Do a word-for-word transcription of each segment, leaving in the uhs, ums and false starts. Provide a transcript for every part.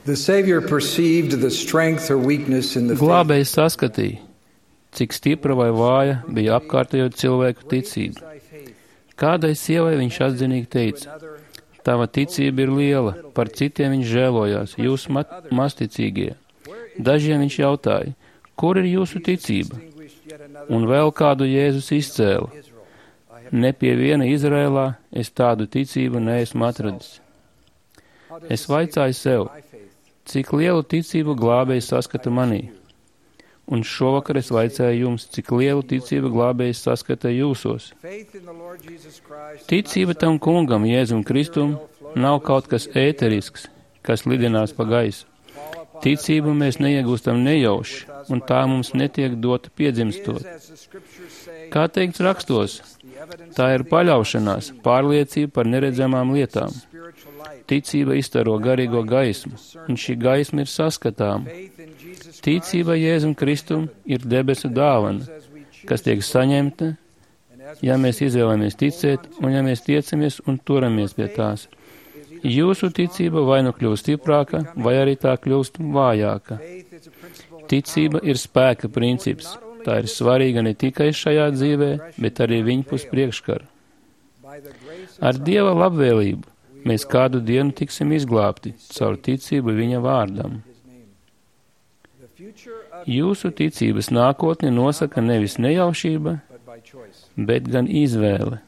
The Savior perceived the strength or weakness in the faith. Glābējs saskatīja, cik stipra vai vāja bija apkārtējo cilvēku ticība. Kādai sievai viņš atzinīgi teica: tava ticība ir liela, par citiem viņš žēlojās, jūs masticīgie. Dažiem viņš jautāja: kur ir jūsu ticība? Un vēl kādu Jēzus izcēla: ne pie viena Izrēlā es tādu ticību neesmu atradis. Es vaicāju sev, cik lielu ticību glābējs saskata manī? Un šovakar es vaicāju jums, cik lielu ticību glābējs saskata jūsos. Ticība tam kungam, Jēzum Kristum, nav kaut kas ēterisks, kas lidinās pa gaisu. Ticību mēs neiegūstam nejauši, un tā mums netiek dota piedzimstot. Kā teikts rakstos, tā ir paļaušanās, pārliecība par neredzamām lietām. Ticība izstaro garīgo gaismu, un šī gaisma ir saskatāma. Ticība Jēzum Kristum ir debesu dāvana, kas tiek saņemta, ja mēs izvēlamies ticēt, un ja mēs tiecamies un turamies pie tās. Jūsu ticība vai nu kļūst stiprāka, vai arī tā kļūst vājāka. Ticība ir spēka princips. Tā ir svarīga ne tikai šajā dzīvē, bet arī viņpus priekškara. Ar Dieva labvēlību mēs kādu dienu tiksim izglābti caur ticību viņa vārdam. Jūsu ticības nākotni nosaka nevis nejaušība, bet gan izvēle.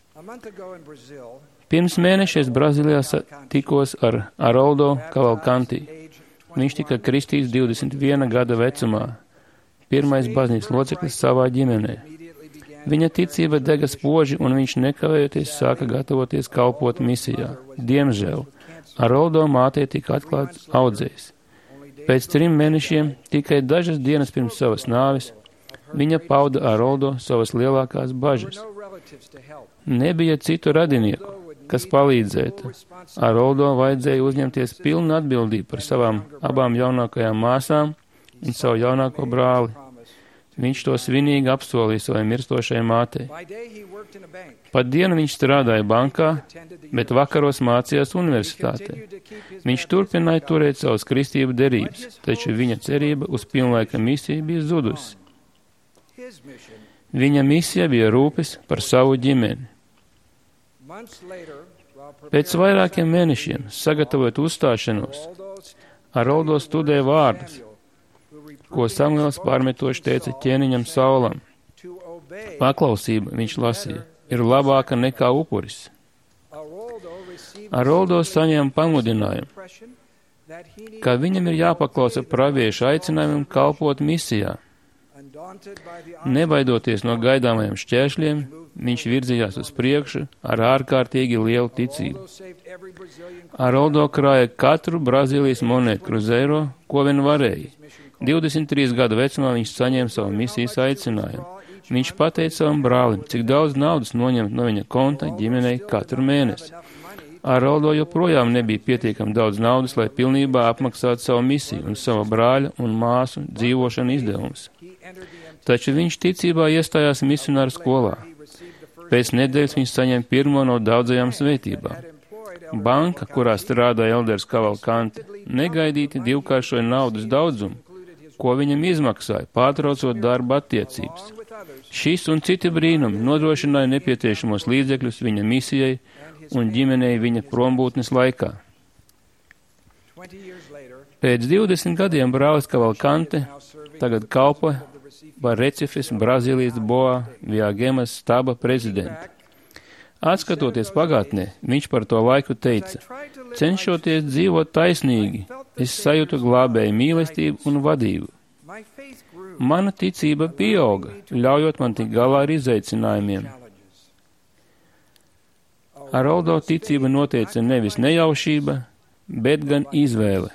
Pirms mēneša es Brazīlijā tikos ar Aroldo Cavalcanti. Viņš tika kristīts divdesmit viena gada vecumā, pirmais baznīcas loceklis savā ģimenē. Viņa ticība dega spoži, un viņš nekavējoties sāka gatavoties kalpot misijā. Diemžēl Aroldo mātei tika atklāts audzējs. Pēc trim mēnešiem, tikai dažas dienas pirms savas nāves, viņa pauda Aroldo savas lielākās bažas. Nebija citu radinieku, kas palīdzētu. Aroldo vajadzēja uzņemties pilnu atbildību par savām abām jaunākajām māsām un savu jaunāko brāli. Viņš to svinīgi apsolīja savai mirstošajai mātei. Pat dienu viņš strādāja bankā, bet vakaros mācījās universitātē. Viņš turpināja turēt savas kristību derības, taču viņa cerība uz pilnlaika misiju bija zudusi. Viņa misija bija rūpes par savu ģimeni. Pēc vairākiem mēnešiem, sagatavot uzstāšanos, Aroldo studēja vārdus, ko Samuels pārmetoši teica ķēniņam Saulam. Paklausība, viņš lasīja, ir labāka nekā upuris. Aroldo saņēma pamudinājumu, ka viņam ir jāpaklausa pravieša aicinājumam kalpot misijā. Nebaidoties no gaidāmajiem šķēršļiem, viņš virzījās uz priekšu ar ārkārtīgi lielu ticību. Aroldo krāja katru Brazīlijas monētu kruzeiro, ko vien varēja. divdesmit trīs gadu vecumā viņš saņēma savu misijas aicinājumu. Viņš pateica savam brālim, cik daudz naudas noņemt no viņa konta ģimenei katru mēnesi. Aroldo joprojām nebija pietiekami daudz naudas, lai pilnībā apmaksātu savu misiju un sava brāļa un māsu dzīvošanu izdevumus. Taču viņš ticībā iestājās misionāru skolā. Pēc nedēļas viņš saņēma pirmo no daudzajām svētībām. Banka, kurā strādāja Elders Cavalcanti, negaidīti divkāršoja naudas daudzumu, ko viņam izmaksāja, pārtraucot darba attiecības. Šis un citi brīnumi nodrošināja nepieciešamos līdzekļus viņa misijai un ģimenei viņa prombūtnes laikā. Pēc divdesmit gadiem brālis Cavalcanti tagad kalpo par Recifes, Brazīlijas Boa Viagemas staba prezidentu. Atskatoties pagātnē, viņš par to laiku teica: cenšoties dzīvot taisnīgi, es sajūtu glābēju mīlestību un vadību. Mana ticība pieauga, ļaujot man tikt galā ar izaicinājumiem. Aroldo ticība noteica nevis nejaušība, bet gan izvēle.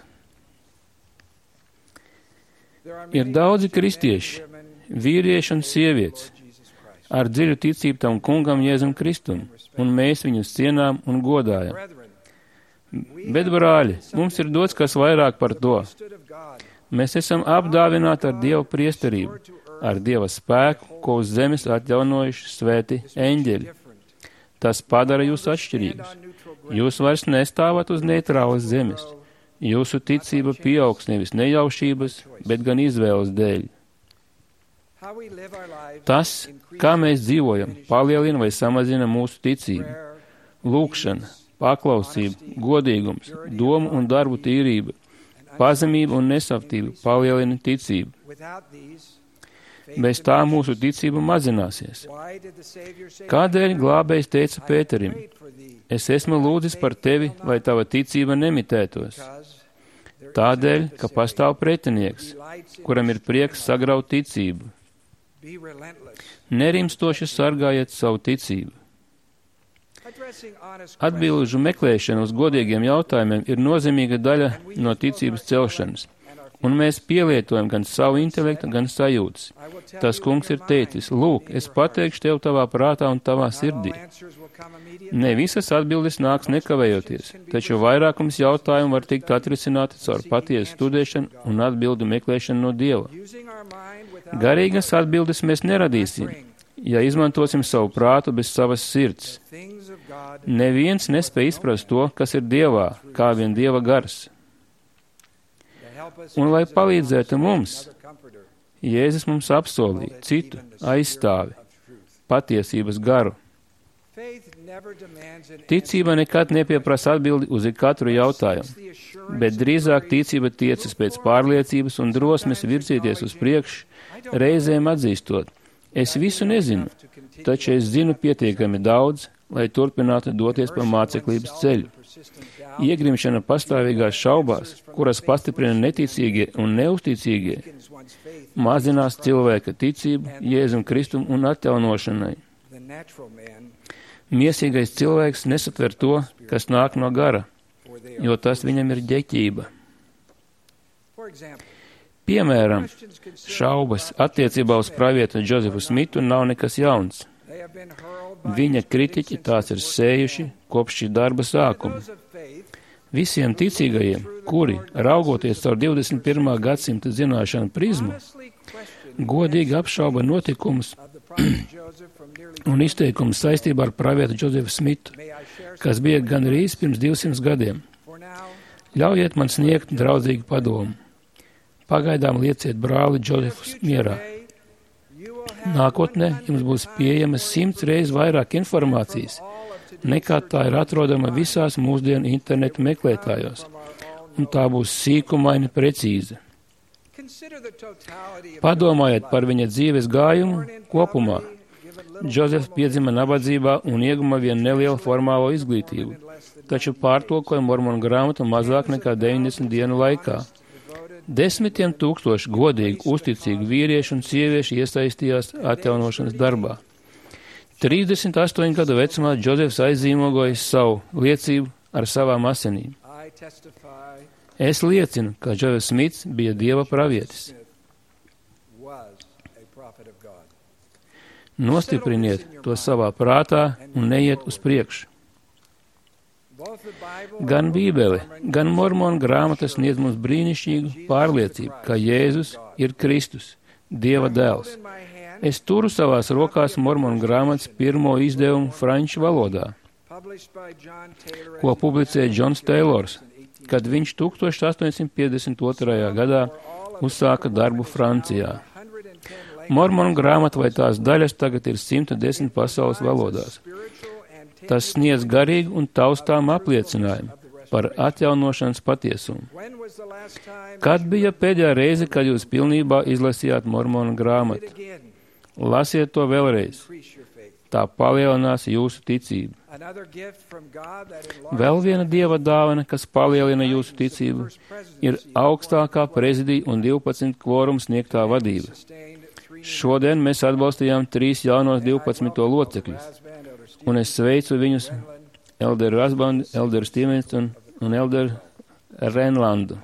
Ir daudzi kristieši, vīrieši un sievietes, ar dziļu ticību tam kungam Jēzum Kristum, un mēs viņus cienām un godājam. Bet, brāļi, mums ir dots kas vairāk par to. Mēs esam apdāvināti ar Dieva priesterību, ar Dieva spēku, ko uz zemes atjaunojuši svēti eņģeļi. Tas padara jūs atšķirīgus. Jūs vairs nestāvat uz neitrālas zemes. Jūsu ticība pieaugs nevis nejaušības, bet gan izvēles dēļ. Tas, kā mēs dzīvojam, palielina vai samazina mūsu ticību. Lūkšana, paklausība, godīgums, domu un darbu tīrība, pazemība un nesaptība palielina ticību. Bez tā mūsu ticība mazināsies. Kādēļ glābējs teica Pēterim: es esmu lūdzis par tevi, lai tava ticība nemitētos? Tādēļ, ka pastāv pretinieks, kuram ir prieks sagraut ticību. Nerimstoši sargājiet savu ticību. Atbilžu meklēšana uz godīgiem jautājumiem ir nozīmīga daļa no ticības celšanas, un mēs pielietojam gan savu intelektu, gan sajūtas. Tas kungs ir teicis: lūk, es pateikšu tev tavā prātā un tavā sirdī. Ne visas atbildes nāks nekavējoties, taču vairākums jautājumu var tikt atrisināti caur patiesu studēšanu un atbildu meklēšanu no Dieva. Garīgas atbildes mēs neradīsim, ja izmantosim savu prātu bez savas sirds. Neviens nespēj izprast to, kas ir Dievā, kā vien Dieva gars. Un, lai palīdzētu mums, Jēzus mums apsolīja citu aizstāvi, patiesības garu. Ticība nekad nepieprasa atbildi uz katru jautājumu, bet drīzāk ticība tiecas pēc pārliecības un drosmes virzīties uz priekšu, reizēm atzīstot: es visu nezinu, taču es zinu pietiekami daudz, lai turpinātu doties pa māceklības ceļu. Iegrimšana pastāvīgās šaubās, kuras pastiprina neticīgie un neusticīgie, mazinās cilvēka ticību Jēzum Kristum un atjaunošanai. Miesīgais cilvēks nesatver to, kas nāk no gara, jo tas viņam ir ģeķība. Piemēram, šaubas attiecībā uz pravietu Džozefu Smitu nav nekas jauns. Viņa kritiķi tās ir sējuši kopš šī darba sākuma. Visiem ticīgajiem, kuri, raugoties caur divdesmit pirmā gadsimta zināšanu prizmu, godīgi apšauba notikumus un izteikumus saistībā ar pravietu Džozefu Smitu, kas bija gandrīz pirms divsimt gadiem. Ļaujiet man sniegt draudzīgu padomu. Pagaidām lieciet brāli Džozefus mierā. Nākotnē jums būs pieejama simts reizes vairāk informācijas, nekā tā ir atrodama visās mūsdienu internetu meklētājos, un tā būs sīkumaini precīza. Padomājiet par viņa dzīves gājumu kopumā. Džozefs piedzima nabadzībā un ieguma vienu nelielu formālo izglītību, taču pārtulkoja Mormonu grāmatu mazāk nekā deviņdesmit dienu laikā. Desmitiem tūkstoši godīgi, uzticīgi vīrieši un sievieši iesaistījās atjaunošanas darbā. trīsdesmit astoņu gadu vecumā Džozefs aizīmogoja savu liecību ar savām asinīm. Es liecinu, ka Džozefs Smits bija Dieva pravietis. Nostipriniet to savā prātā un neiet uz priekšu. Gan Bībele, gan Mormonu grāmatas sniedz mums brīnišķīgu pārliecību, ka Jēzus ir Kristus, Dieva dēls. Es turu savās rokās Mormonu grāmatas pirmo izdevumu franču valodā, ko publicēja Džons Teilors, kad viņš tūkstoš astoņsimt piecdesmit otrajā gadā uzsāka darbu Francijā. Mormonu grāmata vai tās daļas tagad ir simt desmit pasaules valodās. Tas sniedz garīgu un taustām apliecinājumu par atjaunošanas patiesumu. Kad bija pēdējā reize, kad jūs pilnībā izlasījāt Mormonu grāmatu? Lasiet to vēlreiz. Tā palielinās jūsu ticību. Vēl viena Dieva dāvana, kas palielina jūsu ticību, ir augstākā prezidija un divpadsmit kvorumu sniegtā vadība. Šodien mēs atbalstījām trīs jaunos divpadsmito locekļus, un es sveicu viņus, Elderu Rasbandu, Elderu Stevensonu un Elderu Renlandu.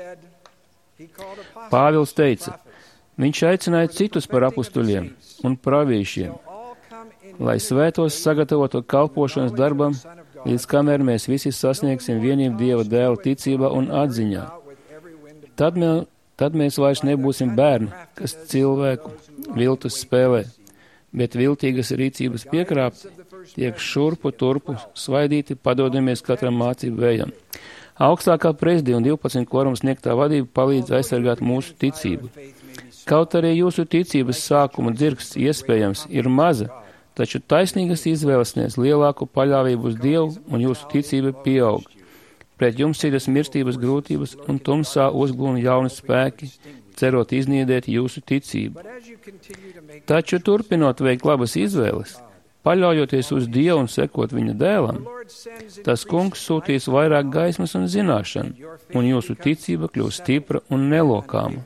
Pāvils teica, viņš aicināja citus par apustuļiem un pravīšiem, lai svētos sagatavotu kalpošanas darbam, līdz kamēr mēs visi sasniegsim vienību Dieva dēla ticībā un atziņā. Tad, mē, tad mēs vairs nebūsim bērni, kas cilvēku viltus spēlē, bet viltīgas rīcības piekrāpti tiek šurpu turpu svaidīti, padodamies katram mācību vējam. Augstākā prezidija un divpadsmit kvoruma sniegtā vadība palīdz aizsargāt mūsu ticību. Kaut arī jūsu ticības sākuma dzirksts iespējams ir maza, taču taisnīgas izvēles sniedz lielāku paļāvību uz Dievu un jūsu ticība pieaug. Pret jums cīdas mirstības grūtības un tumsā uzglūna jauni spēki, cerot iznīdēt jūsu ticību. Taču turpinot veikt labas izvēles, paļaujoties uz Dievu un sekot viņa dēlam, tas kungs sūtīs vairāk gaismas un zināšanu, un jūsu ticība kļūs stipra un nelokāma.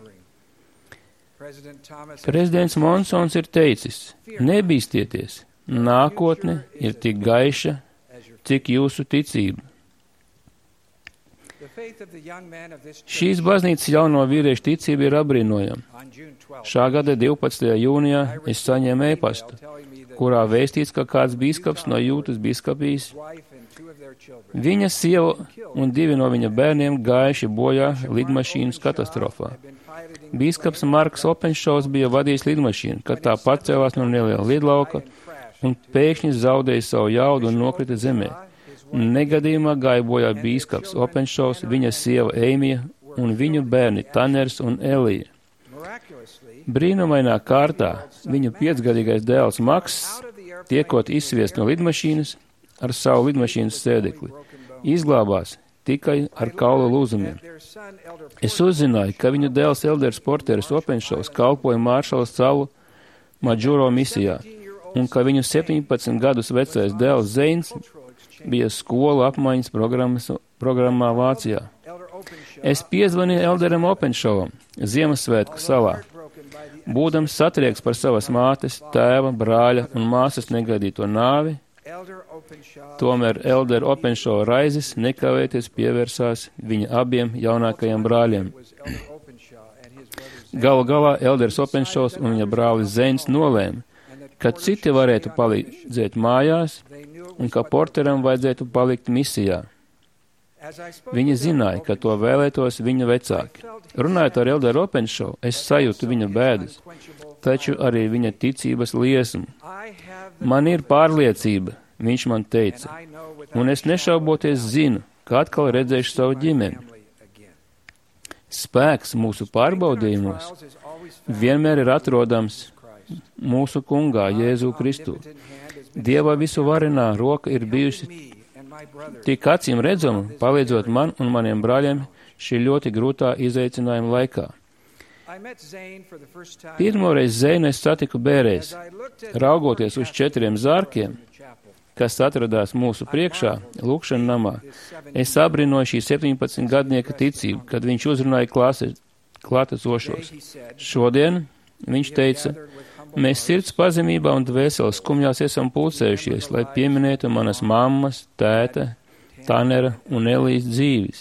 Prezidents Monsons ir teicis, nebīstieties, nākotne ir tik gaiša, cik jūsu ticība. Šīs baznīcas jauno vīriešu ticība ir apbrīnojama. Šā gada divpadsmitajā jūnijā es saņēmu e-pastu, kurā vēstīts, ka kāds bīskaps no Jūtas biskupijas, viņa sieva un divi no viņa bērniem gājuši bojā lidmašīnas katastrofā. Bīskaps Marks Openšovs bija vadījis lidmašīnu, kad tā pacēlās no neliela lidlauka un pēkšņi zaudēja savu jaudu un nokrita zemē. Negadījumā gāja bojā bīskaps Openšovs, viņa sieva Eimija un viņu bērni Taners un Elija. Brīnumainā kārtā viņu piecgadīgais dēls Maks, tiekot izsviest no lidmašīnas ar savu lidmašīnas sēdekli, izglābās tikai ar kaula lūzumiem. Es uzzināju, ka viņu dēls Elders Porteris Openšovs kalpoja Māršalas salu Madžuro misijā, un ka viņu septiņpadsmit gadus vecais dēls Zeins bija skolu apmaiņas programmā Vācijā. Es piezvanīju Elderam Openšovam Ziemassvētku salā, būdams satrieks par savas mātes, tēva, brāļa un māsas negaidīto nāvi. Tomēr Elder Openšova raizes nekavēties pievērsās viņa abiem jaunākajiem brāļiem. Galu galā Elders Openšovs un viņa brālis Zeins nolēma, ka citi varētu palīdzēt mājās un ka Porteram vajadzētu palikt misijā. Viņi zināja, ka to vēlētos viņa vecāki. Runājot ar Elderu Openšovu, es sajūtu viņa bēdas, taču arī viņa ticības liesmu. Man ir pārliecība, viņš man teica, un es nešauboties zinu, ka atkal redzēšu savu ģimeni. Spēks mūsu pārbaudījumos vienmēr ir atrodams mūsu kungā Jēzu Kristu. Dieva visuvarenā roka ir bijusi tik acīm redzama, palīdzot man un maniem brāļiem šī ļoti grūtā izaicinājuma laikā. Pirmoreiz Zeinu es satiku bērēs, raugoties uz četriem zārkiem, kas atradās mūsu priekšā, lūkšana namā. Es abrinoju šī septiņpadsmit gadnieka ticību, kad viņš uzrunāja klāse, klātesošos. Šodien viņš teica, mēs sirds pazemībā un dvēseles skumjās esam pulcējušies, lai pieminētu manas mammas, tēta, Tanera un Elijas dzīves.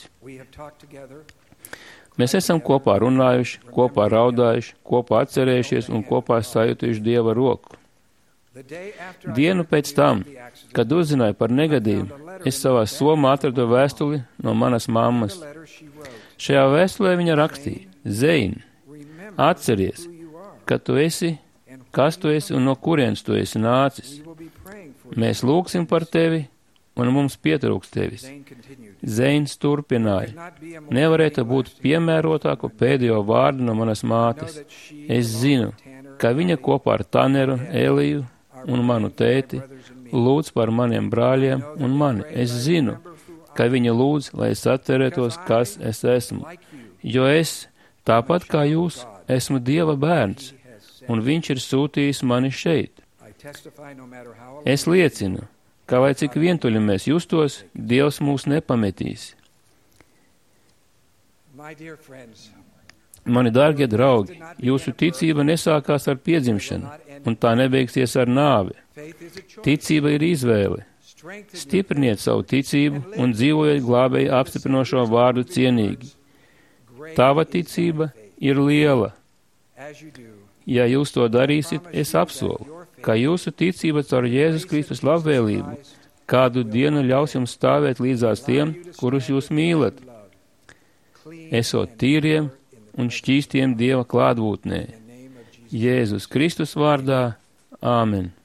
Mēs esam kopā runājuši, kopā raudājuši, kopā atcerējušies un kopā sajutuši Dieva roku. Dienu pēc tam, kad uzzināju par negadījumu, es savā somā atradu vēstuli no manas mammas. Šajā vēstulē viņa rakstīja, Zein, atceries, ka tu esi, kas tu esi un no kurienes tu esi nācis. Mēs lūgsim par tevi un mums pietrūks tevis. Zeins turpināja, nevarētu būt piemērotāku pēdējo vārdu no manas mātes. Es zinu, ka viņa kopā ar Taneru, Eliju un manu tēti lūdz par maniem brāļiem un mani. Es zinu, ka viņa lūdz, lai es atcerētos, kas es esmu, jo es, tāpat kā jūs, esmu Dieva bērns, un viņš ir sūtījis mani šeit. Es liecinu, ka lai cik vientuļi mēs justos, Dievs mūs nepametīs. Mani dārgie draugi, jūsu ticība nesākās ar piedzimšanu, un tā nebeigsies ar nāvi. Ticība ir izvēle. Stipriniet savu ticību un dzīvojiet glābēju apstiprinošo vārdu cienīgi. Tava ticība ir liela. Ja jūs to darīsiet, es apsolu, ka jūsu ticība caur Jēzus Kristus labvēlību kādu dienu ļaus jums stāvēt līdzās tiem, kurus jūs mīlat, esot tīriem un šķīstiem Dieva klātbūtnē. Jēzus Kristus vārdā. Āmen.